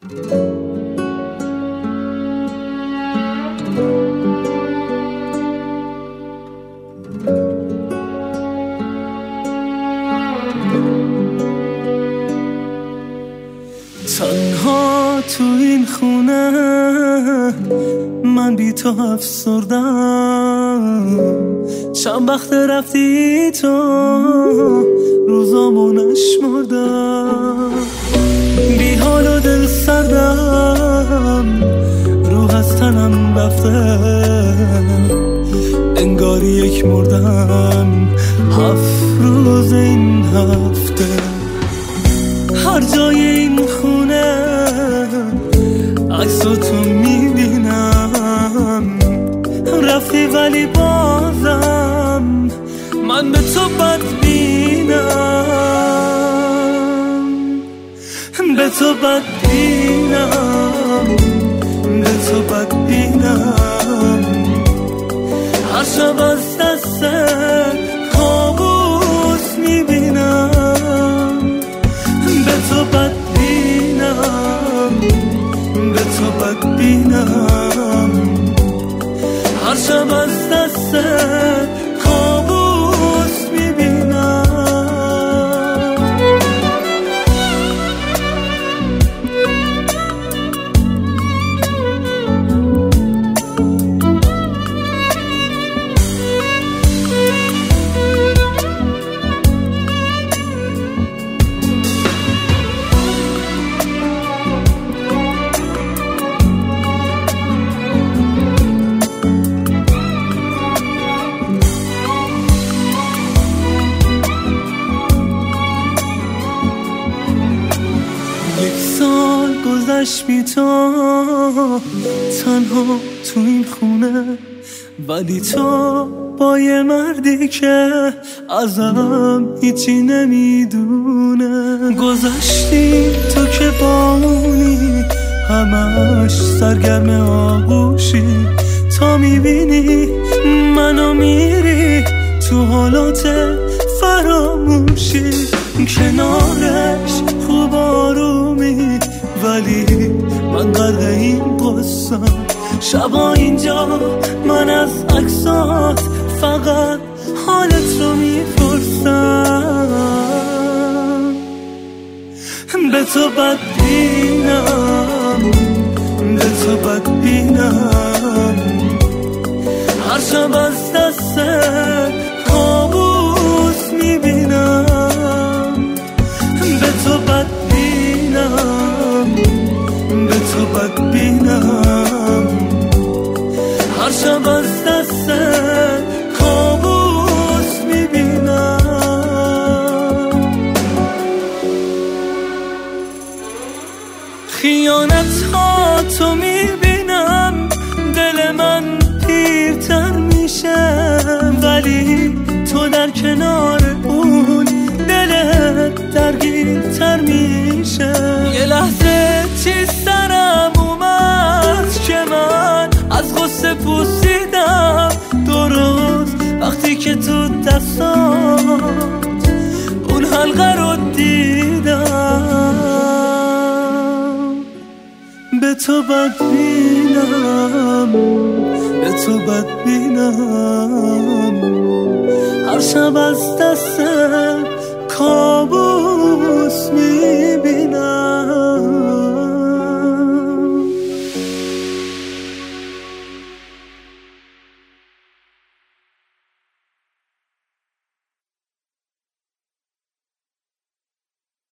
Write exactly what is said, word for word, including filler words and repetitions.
تنها تو این خونه من بی تو افسردم، چند وقت رفتی تو روزامو نشمردم، بی حال و دل سردم، روح از تنم رفته، انگاری یک مردم هفت روز این هفته. هر جای این خونه عکس تو میبینم، رفتی ولی بازم من به تو بدبینم، به تو بدبینم، به تو بدبینم. هر شب از دست کابوس میبینم، به تو بدبینم، به تو بدبینم. هر شب از دست کابوس میبینم. گذشت بی تو تنها تو این خونه، ولی تو با یه مردی که ازم هیچی نمیدونه. گذشتی تو که با اونی همش سرگرم آغوشی، تا میبینی منو میری تو حالات فراموشی. کنارش خوب آرومی ولی من غرق این قصم، شبا اینجا من از عکسات فقط حالت رو میپرسم. به تو بدبینم، به تو بدبینم. هر شب از دست کابوس میبینم، به تو بدبینم، به تو بدبینم. هر شب از دست کابوس میبینم. خیانت ها تو میبینم، دل من پیرتر میشه، ولی تو در کنار اون دلت درگیرتر میشه. یه لحظه چیز سرم اومد که من از غصه پوسیدم، درست وقتی که تو دستات اون حلقه رو دیدم. به تو بدبینم، به تو بدبینم. هر شب از دست کابوس می